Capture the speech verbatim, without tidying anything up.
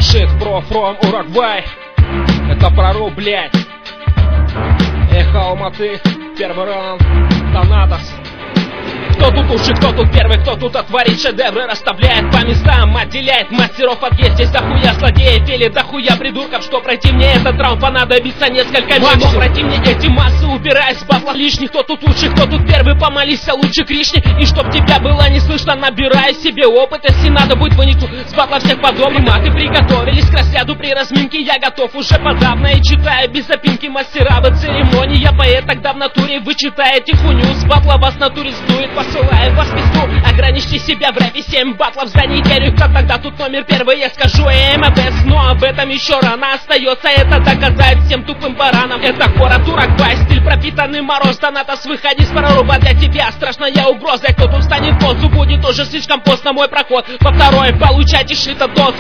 Shit Pro from Уругвай. Это прору, блядь. Эхо Алматы, первый раунд, Танатос. Кто тут лучше, кто тут первый, кто тут отворит шедевры, расставляет по местам, отделяет мастеров от есть. Здесь дохуя злодеев или дохуя придурков, что пройти мне этот раунд понадобится несколько минут. Пройти мне эти массы, убирая с батла лишних. Кто тут лучше, кто тут первый, помолись, а лучше крични. И чтоб тебя было не слышно, набирай себе опыт. Если надо будет, вынесу с батла всех подобных. Маты приготовились к разряду при разминке. Я готов уже подавно и читаю без запинки мастера в церемонии. Я поэт, тогда в натуре вы читаете хуйню. С батла вас в натуре сдует, посылаю вас в пизду. Ограничьте себя в рэпе, семь батлов за неделю. Как тогда тут номер первый, я скажу МФС. Но об этом еще рано, остается это доказать всем тупым баранам. Это город Уругвай, стиль пропитанный мороз. Танатос, выходи с проруба, для тебя страшная угроза. Кто тут станет бонсу, будет уже слишком поздно мой проход. Во второй получайте шито дозу.